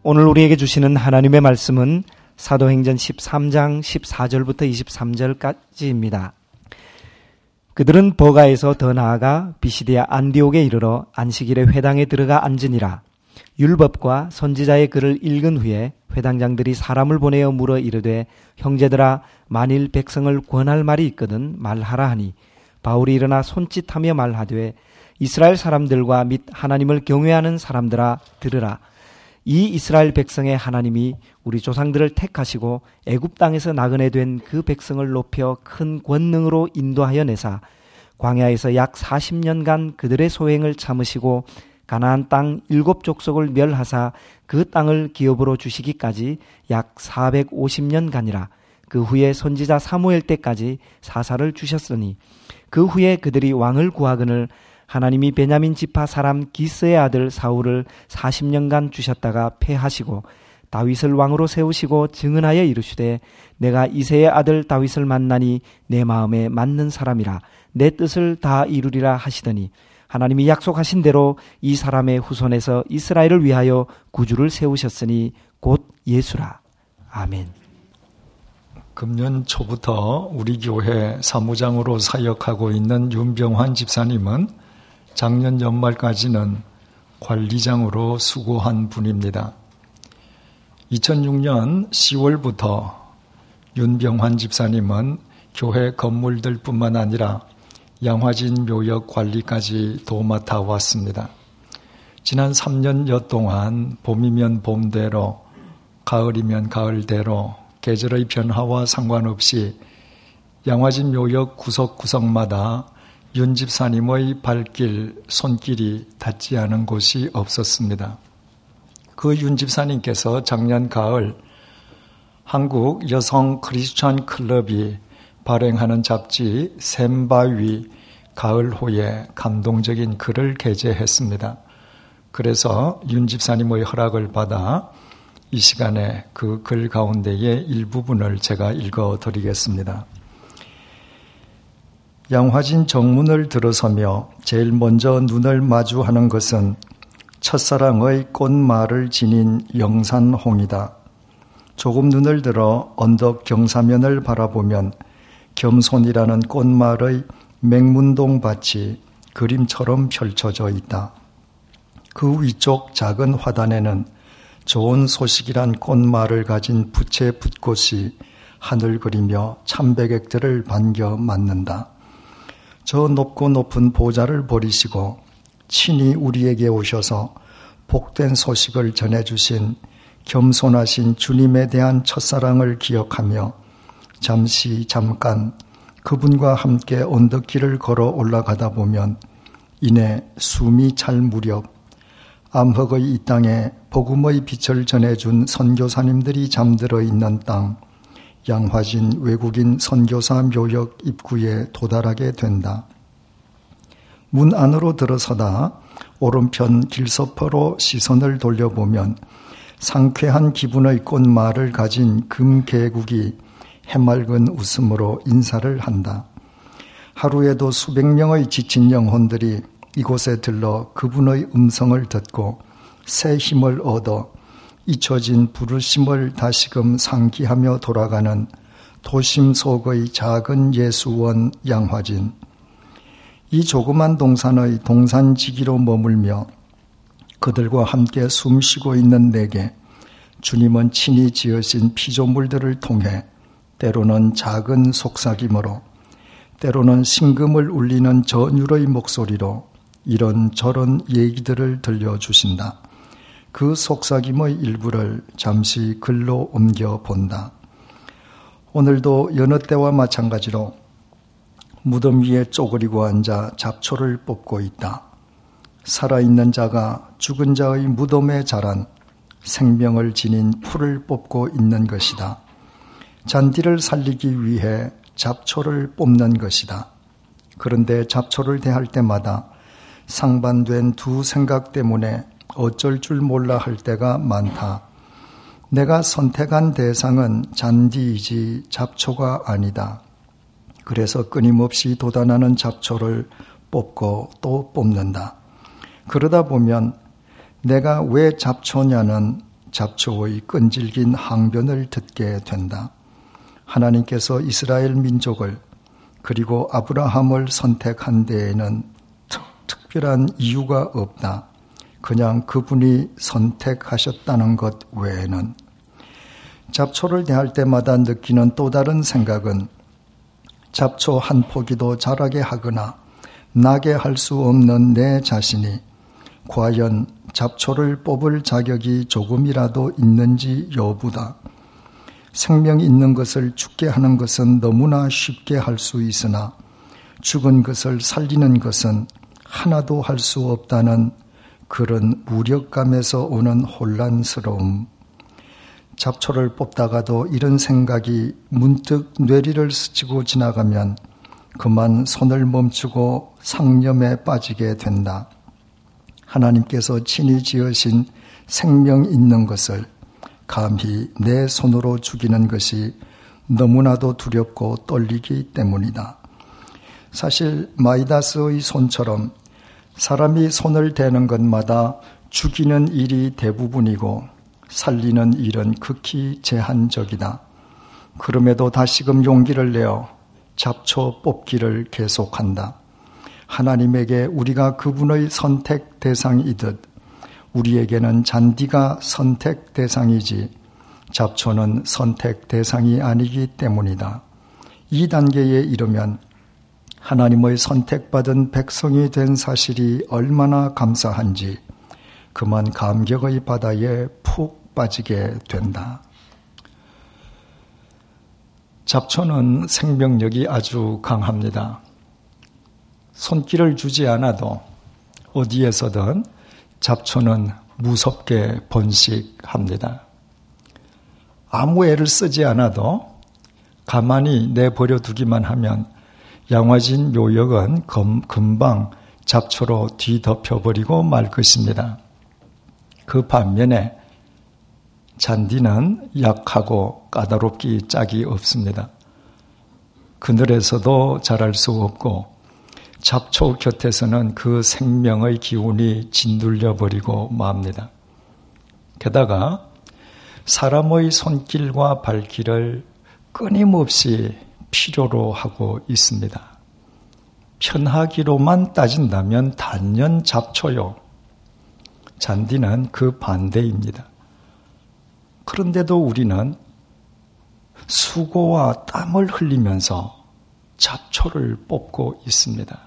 오늘 우리에게 주시는 하나님의 말씀은 사도행전 13장 14절부터 23절까지입니다. 그들은 버가에서 더 나아가 비시디아 안디옥에 이르러 안식일에 회당에 들어가 앉으니라. 율법과 선지자의 글을 읽은 후에 회당장들이 사람을 보내어 물어 이르되 형제들아 만일 백성을 권할 말이 있거든 말하라 하니 바울이 일어나 손짓하며 말하되 이스라엘 사람들과 및 하나님을 경외하는 사람들아 들으라. 이 이스라엘 백성의 하나님이 우리 조상들을 택하시고 애굽 땅에서 나그네 된 그 백성을 높여 큰 권능으로 인도하여 내사 광야에서 약 40년간 그들의 소행을 참으시고 가나안 땅 7족속을 멸하사 그 땅을 기업으로 주시기까지 약 450년간이라. 그 후에 선지자 사무엘 때까지 사사를 주셨으니 그 후에 그들이 왕을 구하거늘 하나님이 베냐민 지파 사람 기스의 아들 사울을 40년간 주셨다가 패하시고 다윗을 왕으로 세우시고 증언하여 이르시되 내가 이새의 아들 다윗을 만나니 내 마음에 맞는 사람이라 내 뜻을 다 이루리라 하시더니 하나님이 약속하신 대로 이 사람의 후손에서 이스라엘을 위하여 구주를 세우셨으니 곧 예수라. 아멘. 금년 초부터 우리 교회 사무장으로 사역하고 있는 윤병환 집사님은 작년 연말까지는 관리장으로 수고한 분입니다. 2006년 10월부터 윤병환 집사님은 교회 건물들 뿐만 아니라 양화진 묘역 관리까지 도맡아 왔습니다. 지난 3년여 동안 봄이면 봄대로, 가을이면 가을대로 계절의 변화와 상관없이 양화진 묘역 구석구석마다 윤 집사님의 발길, 손길이 닿지 않은 곳이 없었습니다. 그 윤 집사님께서 작년 가을 한국 여성 크리스천 클럽이 발행하는 잡지 샘바위 가을호에 감동적인 글을 게재했습니다. 그래서 윤 집사님의 허락을 받아 이 시간에 그 글 가운데의 일부분을 제가 읽어드리겠습니다. 양화진 정문을 들어서며 제일 먼저 눈을 마주하는 것은 첫사랑의 꽃말을 지닌 영산홍이다. 조금 눈을 들어 언덕 경사면을 바라보면 겸손이라는 꽃말의 맹문동 밭이 그림처럼 펼쳐져 있다. 그 위쪽 작은 화단에는 좋은 소식이란 꽃말을 가진 부채 붓꽃이 하늘 그리며 참배객들을 반겨 맞는다. 저 높고 높은 보좌를 버리시고 친히 우리에게 오셔서 복된 소식을 전해주신 겸손하신 주님에 대한 첫사랑을 기억하며 잠깐 그분과 함께 언덕길을 걸어 올라가다 보면 이내 숨이 찰 무렵 암흑의 이 땅에 복음의 빛을 전해준 선교사님들이 잠들어 있는 땅 양화진 외국인 선교사 묘역 입구에 도달하게 된다. 문 안으로 들어서다 오른편 길서퍼로 시선을 돌려보면 상쾌한 기분의 꽃말을 가진 금계국이 해맑은 웃음으로 인사를 한다. 하루에도 수백 명의 지친 영혼들이 이곳에 들러 그분의 음성을 듣고 새 힘을 얻어 잊혀진 부르심을 다시금 상기하며 돌아가는 도심 속의 작은 예수원 양화진. 이 조그만 동산의 동산지기로 머물며 그들과 함께 숨쉬고 있는 내게 주님은 친히 지으신 피조물들을 통해 때로는 작은 속삭임으로 때로는 심금을 울리는 전율의 목소리로 이런저런 얘기들을 들려주신다. 그 속삭임의 일부를 잠시 글로 옮겨본다. 오늘도 여느 때와 마찬가지로 무덤 위에 쪼그리고 앉아 잡초를 뽑고 있다. 살아있는 자가 죽은 자의 무덤에 자란 생명을 지닌 풀을 뽑고 있는 것이다. 잔디를 살리기 위해 잡초를 뽑는 것이다. 그런데 잡초를 대할 때마다 상반된 두 생각 때문에 어쩔 줄 몰라 할 때가 많다. 내가 선택한 대상은 잔디이지 잡초가 아니다. 그래서 끊임없이 돋아나는 잡초를 뽑고 또 뽑는다. 그러다 보면 내가 왜 잡초냐는 잡초의 끈질긴 항변을 듣게 된다. 하나님께서 이스라엘 민족을 그리고 아브라함을 선택한 데에는 특별한 이유가 없다. 그냥 그분이 선택하셨다는 것 외에는. 잡초를 대할 때마다 느끼는 또 다른 생각은 잡초 한 포기도 자라게 하거나 나게 할 수 없는 내 자신이 과연 잡초를 뽑을 자격이 조금이라도 있는지 여부다. 생명 있는 것을 죽게 하는 것은 너무나 쉽게 할 수 있으나 죽은 것을 살리는 것은 하나도 할 수 없다는 그런 무력감에서 오는 혼란스러움. 잡초를 뽑다가도 이런 생각이 문득 뇌리를 스치고 지나가면 그만 손을 멈추고 상념에 빠지게 된다. 하나님께서 친히 지으신 생명 있는 것을 감히 내 손으로 죽이는 것이 너무나도 두렵고 떨리기 때문이다. 사실 마이다스의 손처럼 사람이 손을 대는 것마다 죽이는 일이 대부분이고 살리는 일은 극히 제한적이다. 그럼에도 다시금 용기를 내어 잡초 뽑기를 계속한다. 하나님에게 우리가 그분의 선택 대상이듯 우리에게는 잔디가 선택 대상이지 잡초는 선택 대상이 아니기 때문이다. 이 단계에 이르면 하나님의 선택받은 백성이 된 사실이 얼마나 감사한지 그만 감격의 바다에 푹 빠지게 된다. 잡초는 생명력이 아주 강합니다. 손길을 주지 않아도 어디에서든 잡초는 무섭게 번식합니다. 아무 애를 쓰지 않아도 가만히 내버려 두기만 하면 양화진 묘역은 금방 잡초로 뒤덮여버리고 말 것입니다. 그 반면에 잔디는 약하고 까다롭기 짝이 없습니다. 그늘에서도 자랄 수 없고 잡초 곁에서는 그 생명의 기운이 짓눌려버리고 맙니다. 게다가 사람의 손길과 발길을 끊임없이 필요로 하고 있습니다. 편하기로만 따진다면 단연 잡초요. 잔디는 그 반대입니다. 그런데도 우리는 수고와 땀을 흘리면서 잡초를 뽑고 있습니다.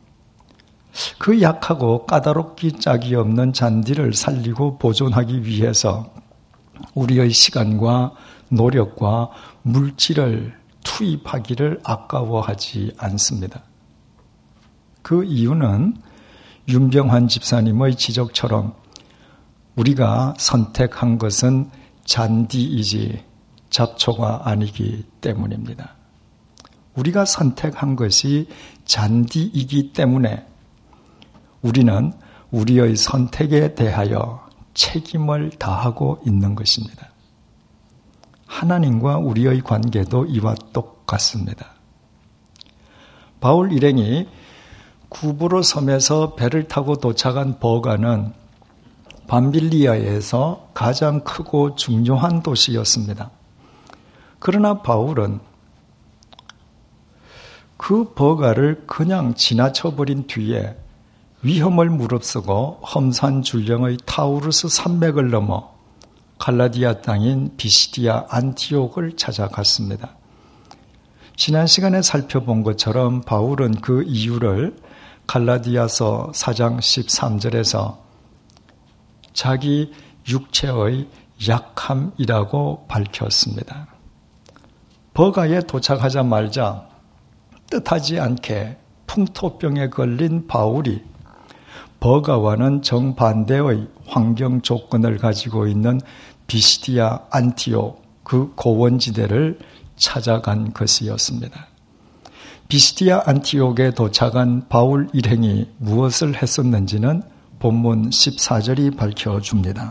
그 약하고 까다롭기 짝이 없는 잔디를 살리고 보존하기 위해서 우리의 시간과 노력과 물질을 투입하기를 아까워하지 않습니다. 그 이유는 윤병환 집사님의 지적처럼 우리가 선택한 것은 잔디이지 잡초가 아니기 때문입니다. 우리가 선택한 것이 잔디이기 때문에 우리는 우리의 선택에 대하여 책임을 다하고 있는 것입니다. 하나님과 우리의 관계도 이와 똑같습니다. 바울 일행이 구브로 섬에서 배를 타고 도착한 버가는 밤빌리아에서 가장 크고 중요한 도시였습니다. 그러나 바울은 그 버가를 그냥 지나쳐버린 뒤에 위험을 무릅쓰고 험산 줄령의 타우루스 산맥을 넘어 갈라디아 땅인 비시디아 안티옥을 찾아갔습니다. 지난 시간에 살펴본 것처럼 바울은 그 이유를 갈라디아서 4장 13절에서 자기 육체의 약함이라고 밝혔습니다. 버가에 도착하자마자 뜻하지 않게 풍토병에 걸린 바울이 버가와는 정반대의 환경 조건을 가지고 있는 비시디아 안티옥 그 고원지대를 찾아간 것이었습니다. 비시디아 안티옥에 도착한 바울 일행이 무엇을 했었는지는 본문 14절이 밝혀줍니다.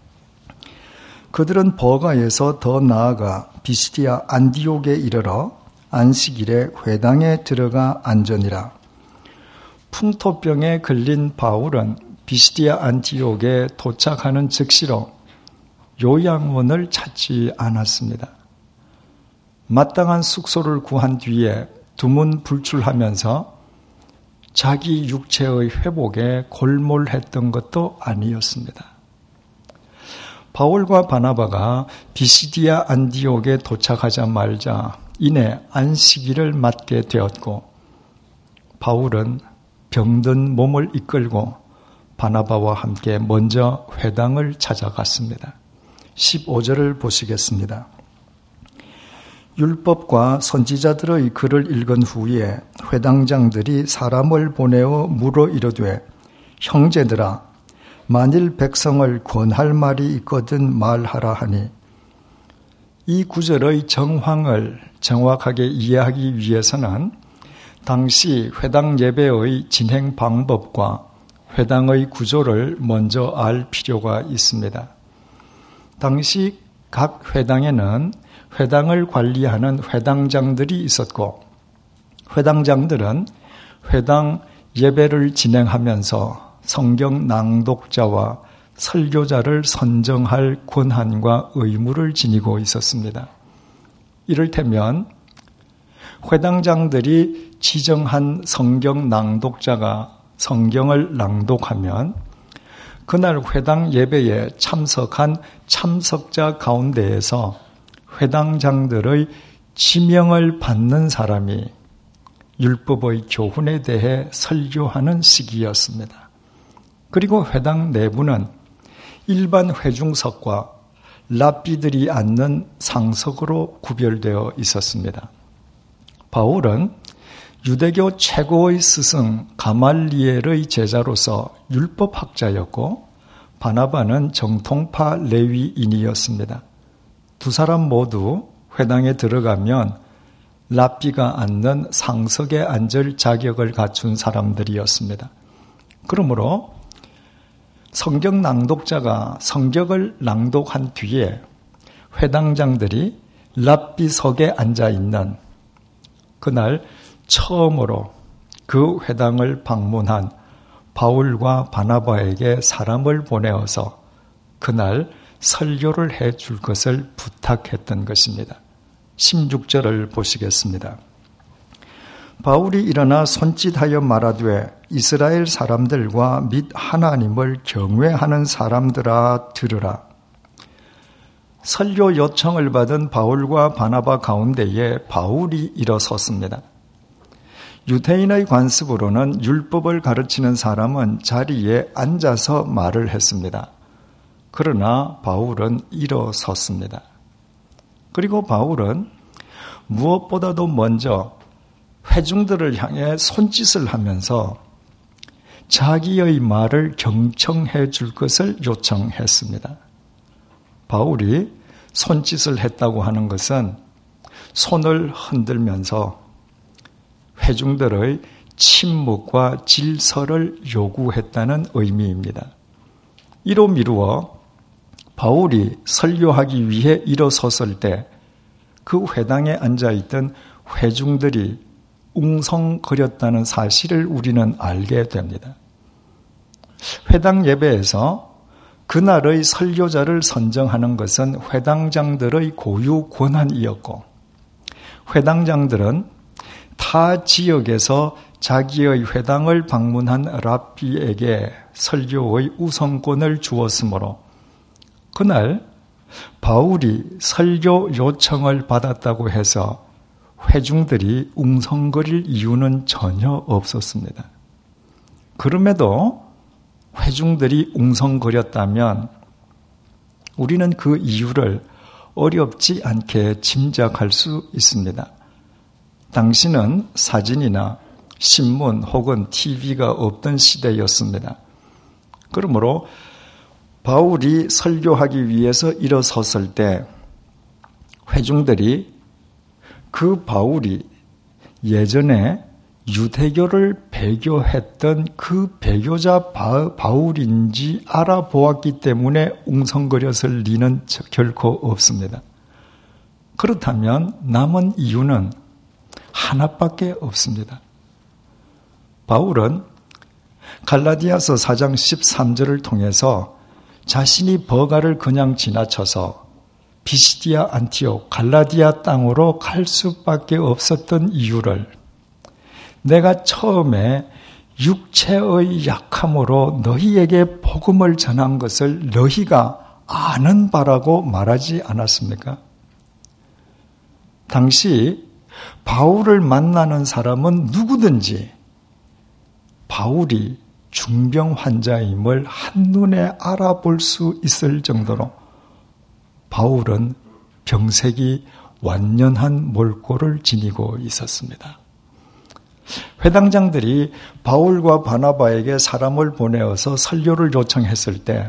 그들은 버가에서 더 나아가 비시디아 안티옥에 이르러 안식일에 회당에 들어가 앉으니라. 풍토병에 걸린 바울은 비시디아 안티옥에 도착하는 즉시로 요양원을 찾지 않았습니다. 마땅한 숙소를 구한 뒤에 두문불출하면서 자기 육체의 회복에 골몰했던 것도 아니었습니다. 바울과 바나바가 비시디아 안디옥에 도착하자마자 이내 안식일을 맞게 되었고, 바울은 병든 몸을 이끌고 바나바와 함께 먼저 회당을 찾아갔습니다. 15절을 보시겠습니다. 율법과 선지자들의 글을 읽은 후에 회당장들이 사람을 보내어 물어 이르되, 형제들아, 만일 백성을 권할 말이 있거든 말하라 하니, 이 구절의 정황을 정확하게 이해하기 위해서는 당시 회당 예배의 진행 방법과 회당의 구조를 먼저 알 필요가 있습니다. 당시 각 회당에는 회당을 관리하는 회당장들이 있었고, 회당장들은 회당 예배를 진행하면서 성경 낭독자와 설교자를 선정할 권한과 의무를 지니고 있었습니다. 이를테면 회당장들이 지정한 성경 낭독자가 성경을 낭독하면 그날 회당 예배에 참석한 참석자 가운데에서 회당장들의 지명을 받는 사람이 율법의 교훈에 대해 설교하는 시기였습니다. 그리고 회당 내부는 일반 회중석과 랍비들이 앉는 상석으로 구별되어 있었습니다. 바울은 유대교 최고의 스승 가말리엘의 제자로서 율법학자였고, 바나바는 정통파 레위인이었습니다. 두 사람 모두 회당에 들어가면 랍비가 앉는 상석에 앉을 자격을 갖춘 사람들이었습니다. 그러므로 성경 낭독자가 성경을 낭독한 뒤에 회당장들이 랍비석에 앉아 있는 그날 처음으로 그 회당을 방문한 바울과 바나바에게 사람을 보내어서 그날 설교를 해 줄 것을 부탁했던 것입니다. 16절을 보시겠습니다. 바울이 일어나 손짓하여 말하되, 이스라엘 사람들과 및 하나님을 경외하는 사람들아 들으라. 설교 요청을 받은 바울과 바나바 가운데에 바울이 일어섰습니다. 유대인의 관습으로는 율법을 가르치는 사람은 자리에 앉아서 말을 했습니다. 그러나 바울은 일어섰습니다. 그리고 바울은 무엇보다도 먼저 회중들을 향해 손짓을 하면서 자기의 말을 경청해 줄 것을 요청했습니다. 바울이 손짓을 했다고 하는 것은 손을 흔들면서 회중들의 침묵과 질서를 요구했다는 의미입니다. 이로 미루어 바울이 설교하기 위해 일어섰을 때 그 회당에 앉아있던 회중들이 웅성거렸다는 사실을 우리는 알게 됩니다. 회당 예배에서 그날의 설교자를 선정하는 것은 회당장들의 고유 권한이었고, 회당장들은 타 지역에서 자기의 회당을 방문한 랍비에게 설교의 우선권을 주었으므로 그날 바울이 설교 요청을 받았다고 해서 회중들이 웅성거릴 이유는 전혀 없었습니다. 그럼에도 회중들이 웅성거렸다면 우리는 그 이유를 어렵지 않게 짐작할 수 있습니다. 당시는 사진이나 신문 혹은 TV가 없던 시대였습니다. 그러므로 바울이 설교하기 위해서 일어섰을 때 회중들이 그 바울이 예전에 유대교를 배교했던 그 배교자 바울인지 알아보았기 때문에 웅성거렸을 리는 결코 없습니다. 그렇다면 남은 이유는 하나밖에 없습니다. 바울은 갈라디아서 4장 13절을 통해서 자신이 버가를 그냥 지나쳐서 비시디아, 안티옥, 갈라디아 땅으로 갈 수밖에 없었던 이유를 내가 처음에 육체의 약함으로 너희에게 복음을 전한 것을 너희가 아는 바라고 말하지 않았습니까? 당시 바울을 만나는 사람은 누구든지 바울이 중병 환자임을 한눈에 알아볼 수 있을 정도로 바울은 병색이 완연한 몰골을 지니고 있었습니다. 회당장들이 바울과 바나바에게 사람을 보내어서 설교를 요청했을 때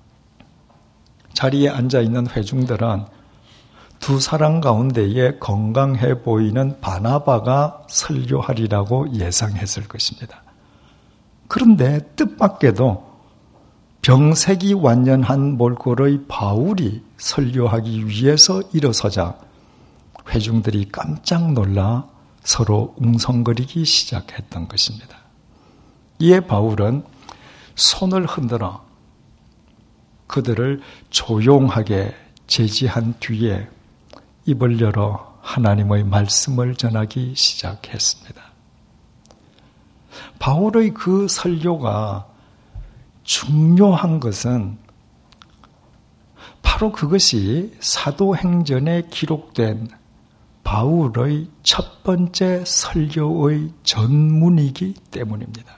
자리에 앉아있는 회중들은 두 사람 가운데에 건강해 보이는 바나바가 설교하리라고 예상했을 것입니다. 그런데 뜻밖에도 병색이 완연한 몰골의 바울이 설교하기 위해서 일어서자 회중들이 깜짝 놀라 서로 웅성거리기 시작했던 것입니다. 이에 바울은 손을 흔들어 그들을 조용하게 제지한 뒤에 입을 열어 하나님의 말씀을 전하기 시작했습니다. 바울의 그 설교가 중요한 것은 바로 그것이 사도행전에 기록된 바울의 첫 번째 설교의 전문이기 때문입니다.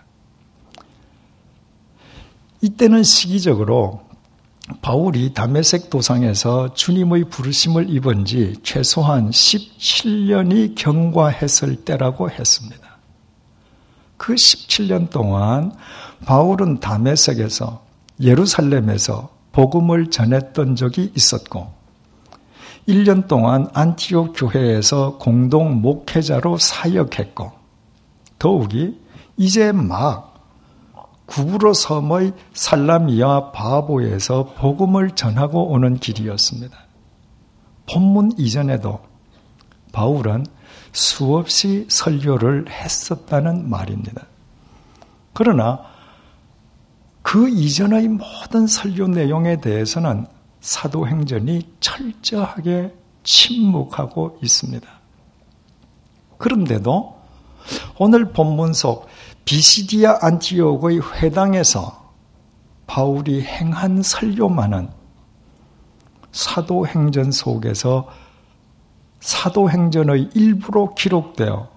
이때는 시기적으로 바울이 다메섹 도상에서 주님의 부르심을 입은 지 최소한 17년이 경과했을 때라고 했습니다. 그 17년 동안 바울은 다메섹에서 예루살렘에서 복음을 전했던 적이 있었고 1년 동안 안티옥 교회에서 공동 목회자로 사역했고 더욱이 이제 막 구브로 섬의 살라미아 바보에서 복음을 전하고 오는 길이었습니다. 본문 이전에도 바울은 수없이 설교를 했었다는 말입니다. 그러나 그 이전의 모든 설교 내용에 대해서는 사도행전이 철저하게 침묵하고 있습니다. 그런데도 오늘 본문 속 비시디아 안티옥의 회당에서 바울이 행한 설교만은 사도행전 속에서 사도행전의 일부로 기록되어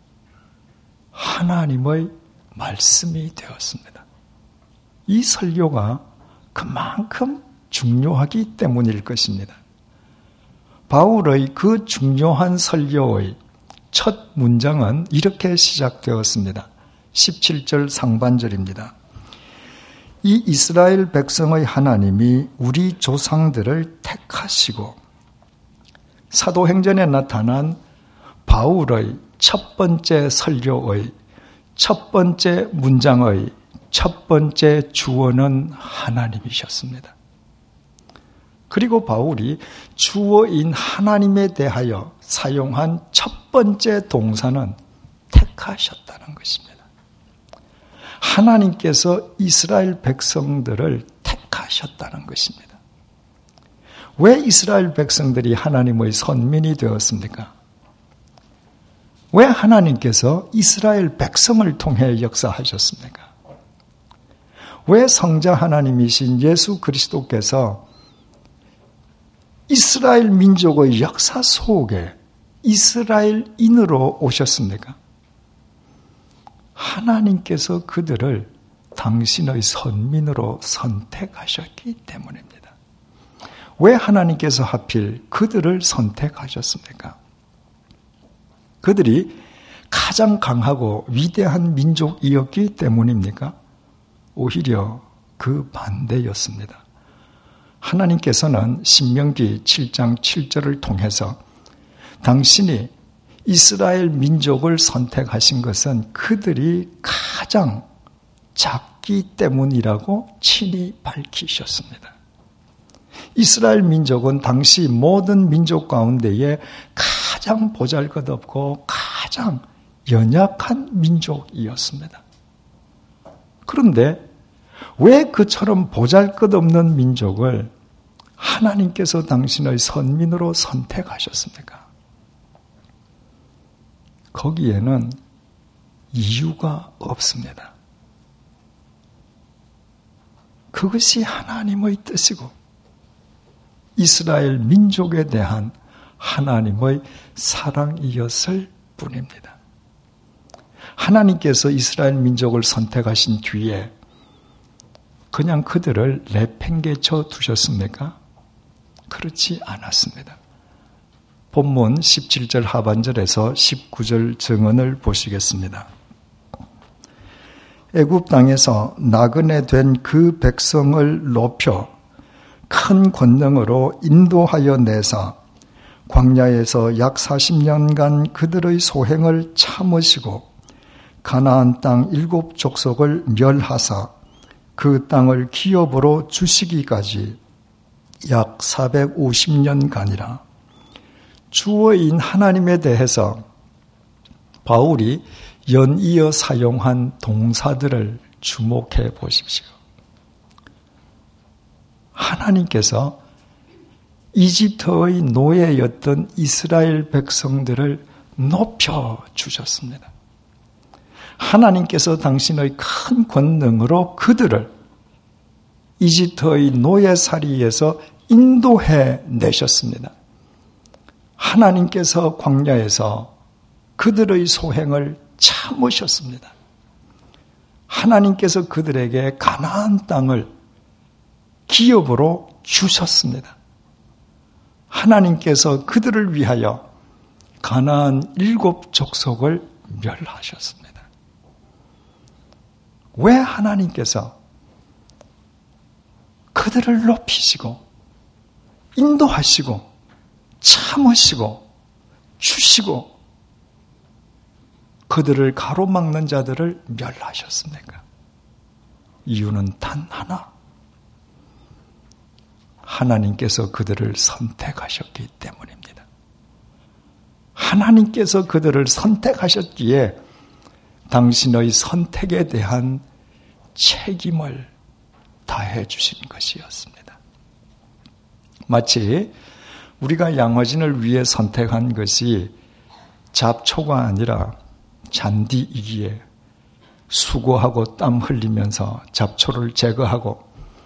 하나님의 말씀이 되었습니다. 이 설교가 그만큼 중요하기 때문일 것입니다. 바울의 그 중요한 설교의 첫 문장은 이렇게 시작되었습니다. 17절 상반절입니다. 이 이스라엘 백성의 하나님이 우리 조상들을 택하시고 사도행전에 나타난 바울의 첫 번째 설교의 첫 번째 문장의 첫 번째 주어는 하나님이셨습니다. 그리고 바울이 주어인 하나님에 대하여 사용한 첫 번째 동사는 택하셨다는 것입니다. 하나님께서 이스라엘 백성들을 택하셨다는 것입니다. 왜 이스라엘 백성들이 하나님의 선민이 되었습니까? 왜 하나님께서 이스라엘 백성을 통해 역사하셨습니까? 왜 성자 하나님이신 예수 그리스도께서 이스라엘 민족의 역사 속에 이스라엘인으로 오셨습니까? 하나님께서 그들을 당신의 선민으로 선택하셨기 때문입니다. 왜 하나님께서 하필 그들을 선택하셨습니까? 그들이 가장 강하고 위대한 민족이었기 때문입니까? 오히려 그 반대였습니다. 하나님께서는 신명기 7장 7절을 통해서 당신이 이스라엘 민족을 선택하신 것은 그들이 가장 작기 때문이라고 친히 밝히셨습니다. 이스라엘 민족은 당시 모든 민족 가운데에 가장 보잘것없고 가장 연약한 민족이었습니다. 그런데 왜 그처럼 보잘것없는 민족을 하나님께서 당신의 선민으로 선택하셨습니까? 거기에는 이유가 없습니다. 그것이 하나님의 뜻이고 이스라엘 민족에 대한 하나님의 사랑이었을 뿐입니다. 하나님께서 이스라엘 민족을 선택하신 뒤에 그냥 그들을 내팽개쳐 두셨습니까? 그렇지 않았습니다. 본문 17절 하반절에서 19절 증언을 보시겠습니다. 애굽 땅에서 나그네 된 그 백성을 높여 큰 권능으로 인도하여 내사 광야에서 약 40년간 그들의 소행을 참으시고 가나안 땅 7 족속을 멸하사 그 땅을 기업으로 주시기까지 약 450년간이라. 주어인 하나님에 대해서 바울이 연이어 사용한 동사들을 주목해 보십시오. 하나님께서 이집트의 노예였던 이스라엘 백성들을 높여 주셨습니다. 하나님께서 당신의 큰 권능으로 그들을 이집트의 노예살이에서 인도해 내셨습니다. 하나님께서 광야에서 그들의 소행을 참으셨습니다. 하나님께서 그들에게 가나안 땅을 기업으로 주셨습니다. 하나님께서 그들을 위하여 가나안 7 족속을 멸하셨습니다. 왜 하나님께서 그들을 높이시고 인도하시고 참으시고 주시고 그들을 가로막는 자들을 멸하셨습니까? 이유는 단 하나. 하나님께서 그들을 선택하셨기 때문입니다. 하나님께서 그들을 선택하셨기에 당신의 선택에 대한 책임을 다해 주신 것이었습니다. 마치 우리가 양어진을 위해 선택한 것이 잡초가 아니라 잔디이기에 수고하고 땀 흘리면서 잡초를 제거하고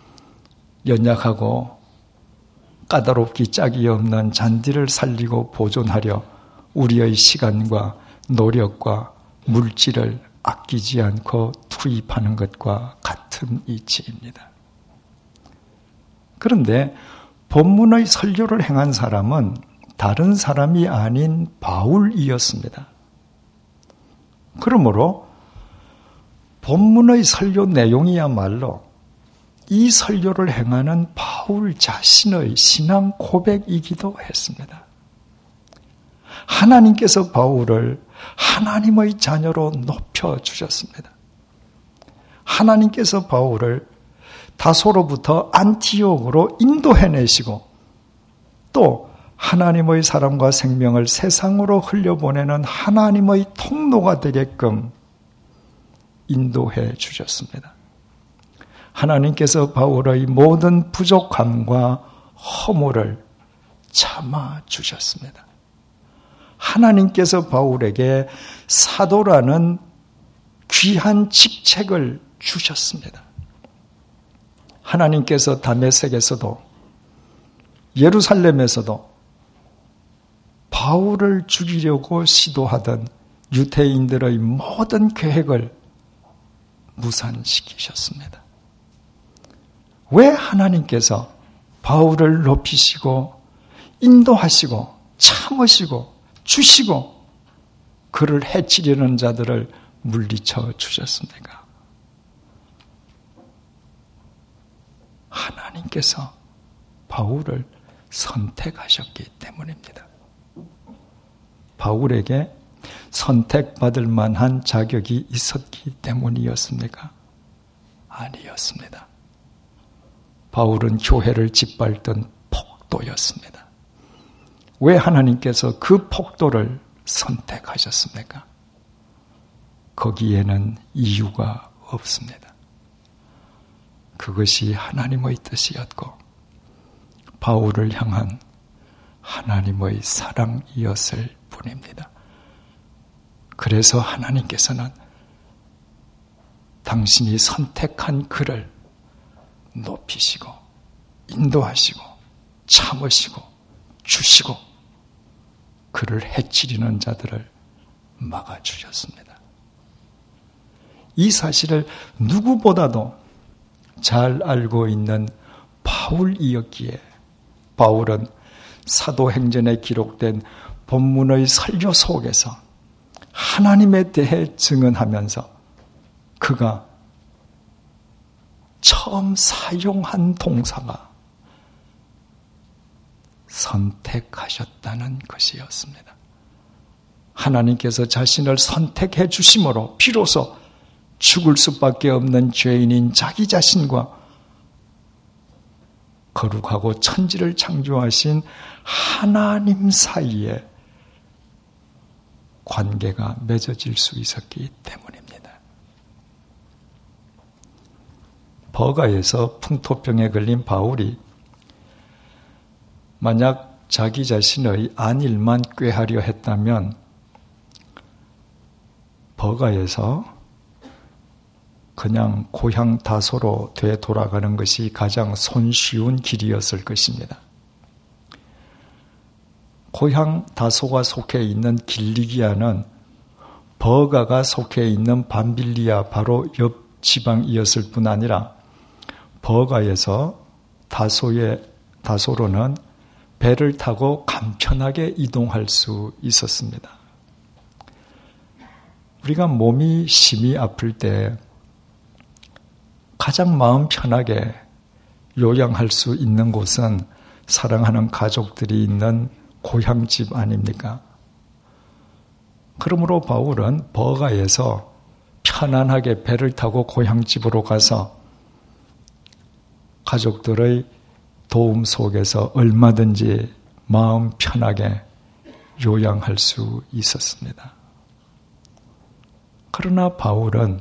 연약하고 까다롭기 짝이 없는 잔디를 살리고 보존하려 우리의 시간과 노력과 물질을 아끼지 않고 투입하는 것과 같은 이치입니다. 그런데 본문의 설교를 행한 사람은 다른 사람이 아닌 바울이었습니다. 그러므로 본문의 설교 내용이야말로 이 설교를 행하는 바울 자신의 신앙 고백이기도 했습니다. 하나님께서 바울을 하나님의 자녀로 높여주셨습니다. 하나님께서 바울을 다소로부터 안티옥으로 인도해내시고 또 하나님의 사랑과 생명을 세상으로 흘려보내는 하나님의 통로가 되게끔 인도해 주셨습니다. 하나님께서 바울의 모든 부족함과 허물을 참아 주셨습니다. 하나님께서 바울에게 사도라는 귀한 직책을 주셨습니다. 하나님께서 다메섹에서도 예루살렘에서도 바울을 죽이려고 시도하던 유대인들의 모든 계획을 무산시키셨습니다. 왜 하나님께서 바울을 높이시고 인도하시고 참으시고 주시고 그를 해치려는 자들을 물리쳐 주셨습니까? 하나님께서 바울을 선택하셨기 때문입니다. 바울에게 선택받을 만한 자격이 있었기 때문이었습니까? 아니었습니다. 바울은 교회를 짓밟던 폭도였습니다. 왜 하나님께서 그 폭도를 선택하셨습니까? 거기에는 이유가 없습니다. 그것이 하나님의 뜻이었고 바울을 향한 하나님의 사랑이었을 뿐입니다. 그래서 하나님께서는 당신이 선택한 그를 높이시고 인도하시고 참으시고 주시고 그를 해치리는 자들을 막아주셨습니다. 이 사실을 누구보다도 잘 알고 있는 바울이었기에 바울은 사도행전에 기록된 본문의 설교 속에서 하나님에 대해 증언하면서 그가 처음 사용한 동사가 선택하셨다는 것이었습니다. 하나님께서 자신을 선택해 주심으로 비로소 죽을 수밖에 없는 죄인인 자기 자신과 거룩하고 천지를 창조하신 하나님 사이에 관계가 맺어질 수 있었기 때문입니다. 버가에서 풍토병에 걸린 바울이 만약 자기 자신의 안일만 꾀하려 했다면 버가에서 그냥 고향 다소로 되돌아가는 것이 가장 손쉬운 길이었을 것입니다. 고향 다소가 속해 있는 길리기아는 버가가 속해 있는 밤빌리아 바로 옆 지방이었을 뿐 아니라 버가에서 다소로는 배를 타고 간편하게 이동할 수 있었습니다. 우리가 몸이 심히 아플 때 가장 마음 편하게 요양할 수 있는 곳은 사랑하는 가족들이 있는 고향집 아닙니까? 그러므로 바울은 버가에서 편안하게 배를 타고 고향집으로 가서 가족들의 도움 속에서 얼마든지 마음 편하게 요양할 수 있었습니다. 그러나 바울은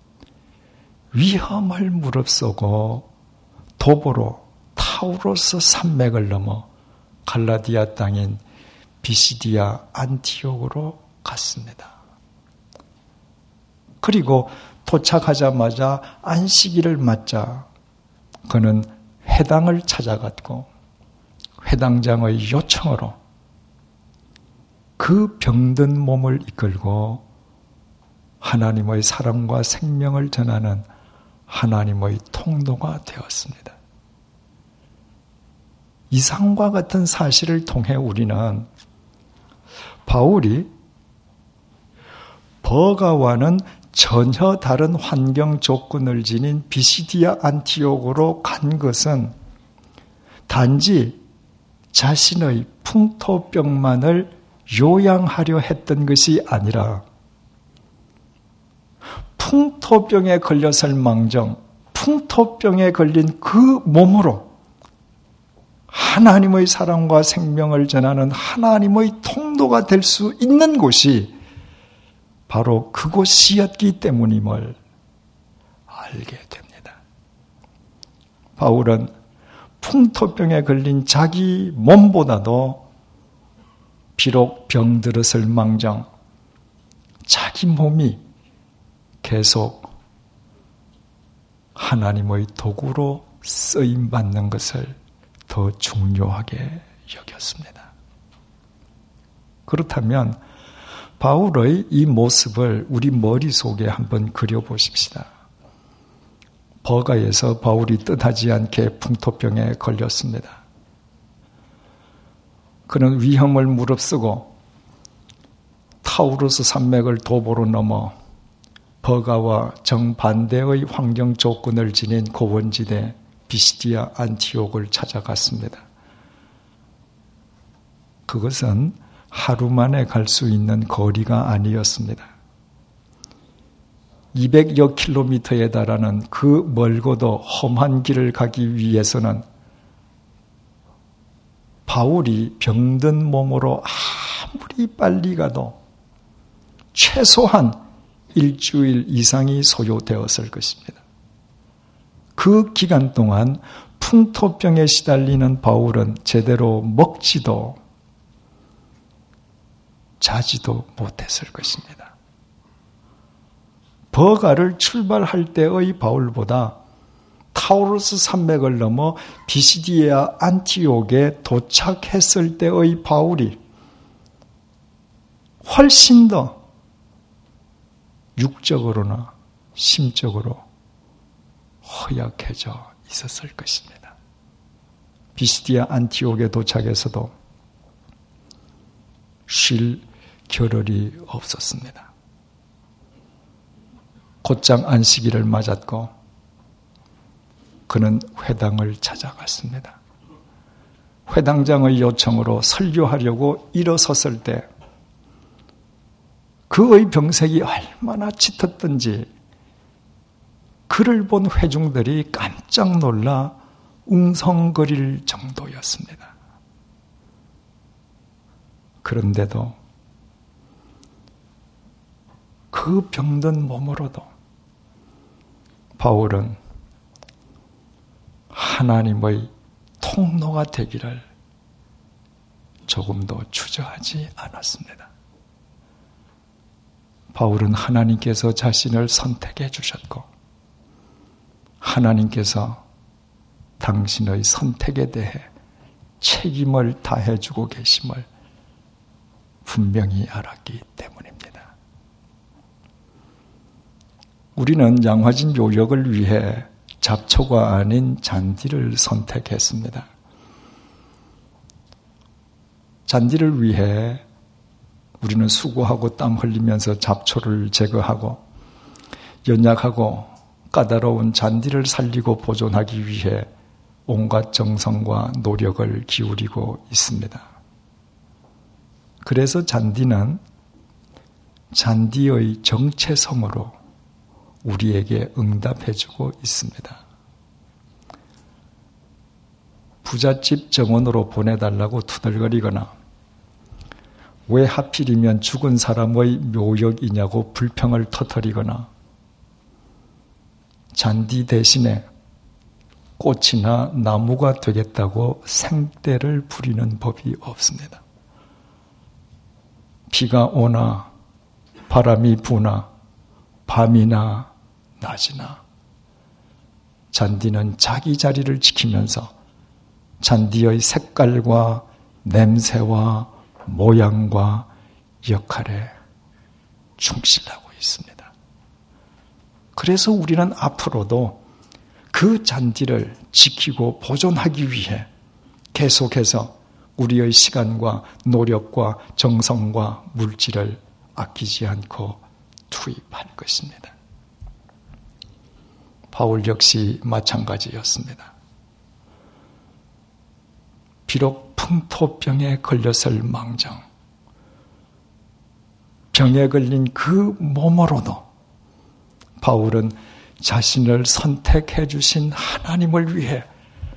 위험을 무릅쓰고 도보로 타우로스 산맥을 넘어 갈라디아 땅인 비시디아 안티옥으로 갔습니다. 그리고 도착하자마자 안식일을 맞자 그는 회당을 찾아갔고 회당장의 요청으로 그 병든 몸을 이끌고 하나님의 사랑과 생명을 전하는 하나님의 통로가 되었습니다. 이상과 같은 사실을 통해 우리는 바울이 버가와는 전혀 다른 환경 조건을 지닌 비시디아 안티옥으로 간 것은 단지 자신의 풍토병만을 요양하려 했던 것이 아니라 풍토병에 걸렸을 망정, 풍토병에 걸린 그 몸으로 하나님의 사랑과 생명을 전하는 하나님의 통로가 될 수 있는 곳이 바로 그곳이었기 때문임을 알게 됩니다. 바울은 풍토병에 걸린 자기 몸보다도 비록 병들었을 망정 자기 몸이 계속 하나님의 도구로 쓰임받는 것을 더 중요하게 여겼습니다. 그렇다면 바울의 이 모습을 우리 머릿속에 한번 그려보십시다. 버가에서 바울이 뜻하지 않게 풍토병에 걸렸습니다. 그는 위험을 무릅쓰고 타우루스 산맥을 도보로 넘어 버가와 정반대의 환경 조건을 지닌 고원지대 비시디아 안티옥을 찾아갔습니다. 그것은 하루 만에 갈 수 있는 거리가 아니었습니다. 200여 킬로미터에 달하는 그 멀고도 험한 길을 가기 위해서는 바울이 병든 몸으로 아무리 빨리 가도 최소한 일주일 이상이 소요되었을 것입니다. 그 기간 동안 풍토병에 시달리는 바울은 제대로 먹지도 자지도 못했을 것입니다. 버가를 출발할 때의 바울보다 타우루스 산맥을 넘어 비시디아 안티옥에 도착했을 때의 바울이 훨씬 더 육적으로나 심적으로 허약해져 있었을 것입니다. 비시디아 안티옥에 도착해서도 쉴 겨를이 없었습니다. 곧장 안식일을 맞았고 그는 회당을 찾아갔습니다. 회당장의 요청으로 설교하려고 일어섰을 때 그의 병색이 얼마나 짙었던지 그를 본 회중들이 깜짝 놀라 웅성거릴 정도였습니다. 그런데도 그 병든 몸으로도 바울은 하나님의 통로가 되기를 조금도 주저하지 않았습니다. 바울은 하나님께서 자신을 선택해 주셨고 하나님께서 당신의 선택에 대해 책임을 다해주고 계심을 분명히 알았기 때문입니다. 우리는 양화진 요역을 위해 잡초가 아닌 잔디를 선택했습니다. 잔디를 위해 우리는 수고하고 땀 흘리면서 잡초를 제거하고 연약하고 까다로운 잔디를 살리고 보존하기 위해 온갖 정성과 노력을 기울이고 있습니다. 그래서 잔디는 잔디의 정체성으로 우리에게 응답해주고 있습니다. 부잣집 정원으로 보내달라고 투덜거리거나 왜 하필이면 죽은 사람의 묘역이냐고 불평을 터뜨리거나 잔디 대신에 꽃이나 나무가 되겠다고 생떼를 부리는 법이 없습니다. 비가 오나 바람이 부나 밤이나 낮이나 잔디는 자기 자리를 지키면서 잔디의 색깔과 냄새와 모양과 역할에 충실하고 있습니다. 그래서 우리는 앞으로도 그 잔디를 지키고 보존하기 위해 계속해서 우리의 시간과 노력과 정성과 물질을 아끼지 않고 투입할 것입니다. 바울 역시 마찬가지였습니다. 비록 풍토병에 걸렸을 망정, 병에 걸린 그 몸으로도 바울은 자신을 선택해 주신 하나님을 위해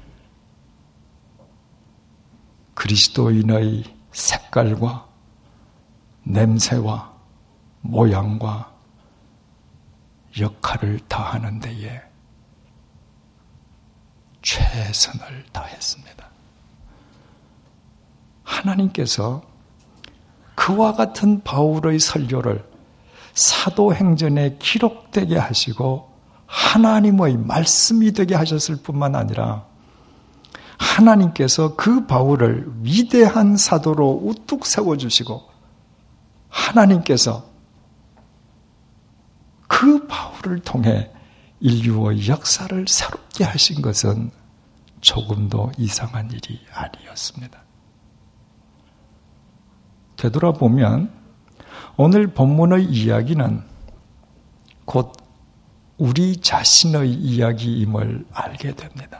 그리스도인의 색깔과 냄새와 모양과 역할을 다하는 데에 최선을 다했습니다. 하나님께서 그와 같은 바울의 설교를 사도행전에 기록되게 하시고 하나님의 말씀이 되게 하셨을 뿐만 아니라 하나님께서 그 바울을 위대한 사도로 우뚝 세워주시고 하나님께서 그 바울을 통해 인류의 역사를 새롭게 하신 것은 조금도 이상한 일이 아니었습니다. 되돌아보면 오늘 본문의 이야기는 곧 우리 자신의 이야기임을 알게 됩니다.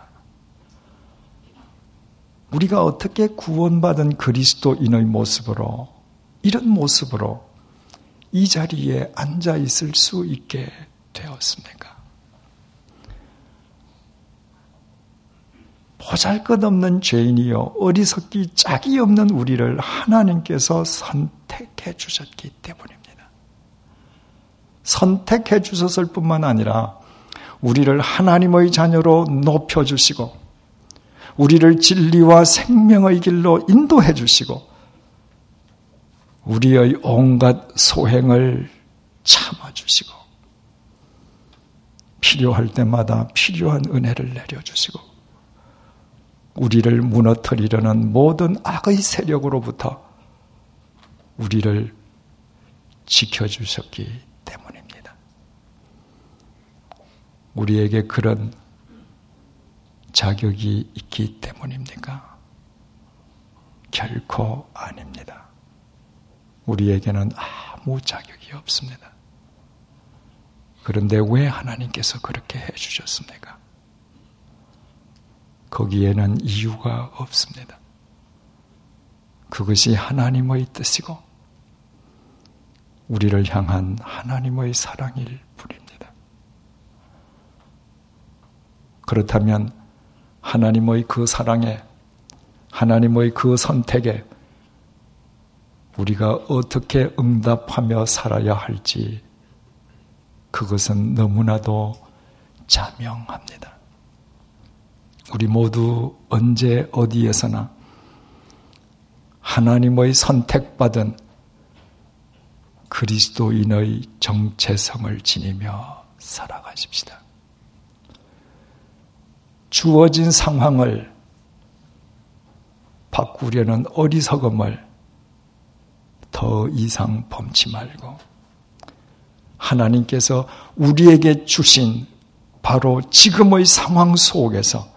우리가 어떻게 구원받은 그리스도인의 모습으로, 이런 모습으로 이 자리에 앉아 있을 수 있게 되었습니까? 보잘것없는 죄인이요 어리석기 짝이 없는 우리를 하나님께서 선택해 주셨기 때문입니다. 선택해 주셨을 뿐만 아니라 우리를 하나님의 자녀로 높여주시고 우리를 진리와 생명의 길로 인도해 주시고 우리의 온갖 소행을 참아주시고 필요할 때마다 필요한 은혜를 내려주시고 우리를 무너뜨리려는 모든 악의 세력으로부터 우리를 지켜주셨기 때문입니다. 우리에게 그런 자격이 있기 때문입니까? 결코 아닙니다. 우리에게는 아무 자격이 없습니다. 그런데 왜 하나님께서 그렇게 해주셨습니까? 거기에는 이유가 없습니다. 그것이 하나님의 뜻이고 우리를 향한 하나님의 사랑일 뿐입니다. 그렇다면 하나님의 그 사랑에, 하나님의 그 선택에 우리가 어떻게 응답하며 살아야 할지 그것은 너무나도 자명합니다. 우리 모두 언제 어디에서나 하나님의 선택받은 그리스도인의 정체성을 지니며 살아가십시다. 주어진 상황을 바꾸려는 어리석음을 더 이상 범치 말고 하나님께서 우리에게 주신 바로 지금의 상황 속에서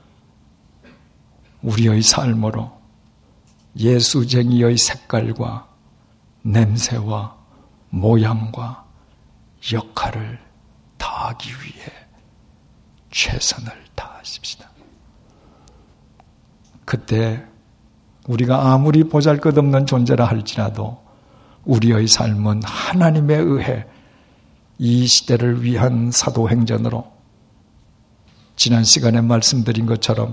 우리의 삶으로 예수쟁이의 색깔과 냄새와 모양과 역할을 다하기 위해 최선을 다하십시다. 그때 우리가 아무리 보잘것없는 존재라 할지라도 우리의 삶은 하나님에 의해 이 시대를 위한 사도행전으로 지난 시간에 말씀드린 것처럼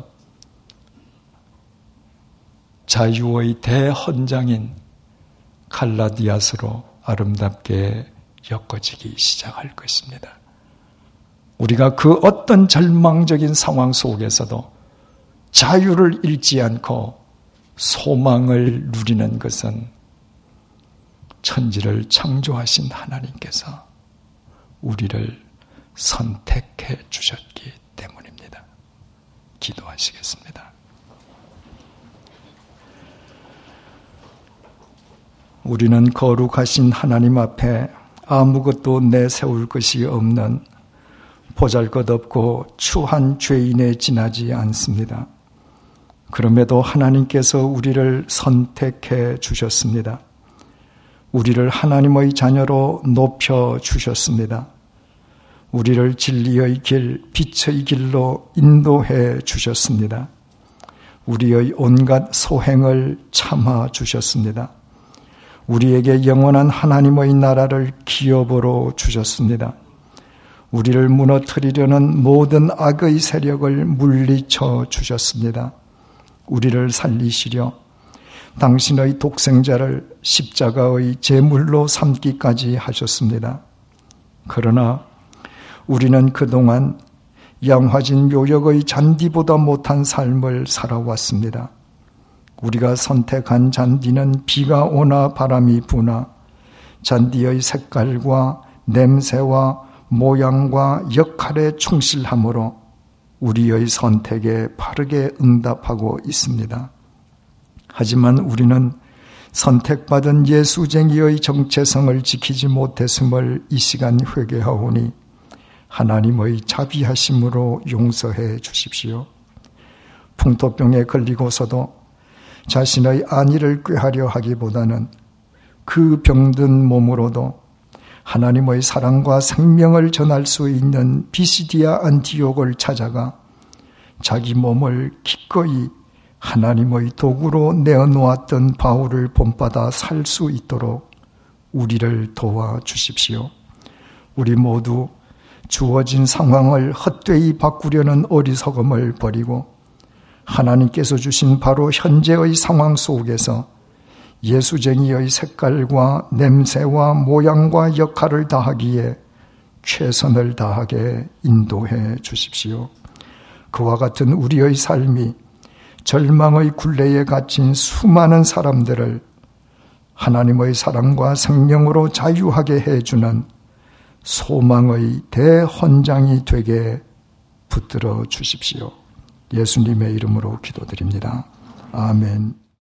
자유의 대헌장인 갈라디아스로 아름답게 엮어지기 시작할 것입니다. 우리가 그 어떤 절망적인 상황 속에서도 자유를 잃지 않고 소망을 누리는 것은 천지를 창조하신 하나님께서 우리를 선택해 주셨기 때문입니다. 기도하시겠습니다. 우리는 거룩하신 하나님 앞에 아무것도 내세울 것이 없는 보잘것없고 추한 죄인에 지나지 않습니다. 그럼에도 하나님께서 우리를 선택해 주셨습니다. 우리를 하나님의 자녀로 높여 주셨습니다. 우리를 진리의 길, 빛의 길로 인도해 주셨습니다. 우리의 온갖 소행을 참아 주셨습니다. 우리에게 영원한 하나님의 나라를 기업으로 주셨습니다. 우리를 무너뜨리려는 모든 악의 세력을 물리쳐 주셨습니다. 우리를 살리시려 당신의 독생자를 십자가의 제물로 삼기까지 하셨습니다. 그러나 우리는 그동안 양화진 묘역의 잔디보다 못한 삶을 살아왔습니다. 우리가 선택한 잔디는 비가 오나 바람이 부나 잔디의 색깔과 냄새와 모양과 역할에 충실함으로 우리의 선택에 바르게 응답하고 있습니다. 하지만 우리는 선택받은 예수쟁이의 정체성을 지키지 못했음을 이 시간 회개하오니 하나님의 자비하심으로 용서해 주십시오. 풍토병에 걸리고서도 자신의 안위를 꾀하려 하기보다는 그 병든 몸으로도 하나님의 사랑과 생명을 전할 수 있는 비시디아 안티옥을 찾아가 자기 몸을 기꺼이 하나님의 도구로 내어놓았던 바울을 본받아 살 수 있도록 우리를 도와주십시오. 우리 모두 주어진 상황을 헛되이 바꾸려는 어리석음을 버리고 하나님께서 주신 바로 현재의 상황 속에서 예수쟁이의 색깔과 냄새와 모양과 역할을 다하기에 최선을 다하게 인도해 주십시오. 그와 같은 우리의 삶이 절망의 굴레에 갇힌 수많은 사람들을 하나님의 사랑과 생명으로 자유하게 해주는 소망의 대헌장이 되게 붙들어 주십시오. 예수님의 이름으로 기도드립니다. 아멘.